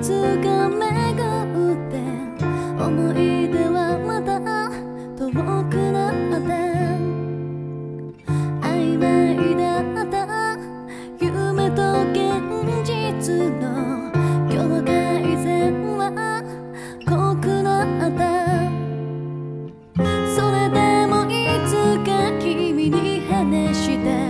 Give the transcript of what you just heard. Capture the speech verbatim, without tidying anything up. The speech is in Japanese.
つが巡って思い出はまた遠くなって曖昧だった夢と現実の境界線は濃くなったそれでもいつか君に話した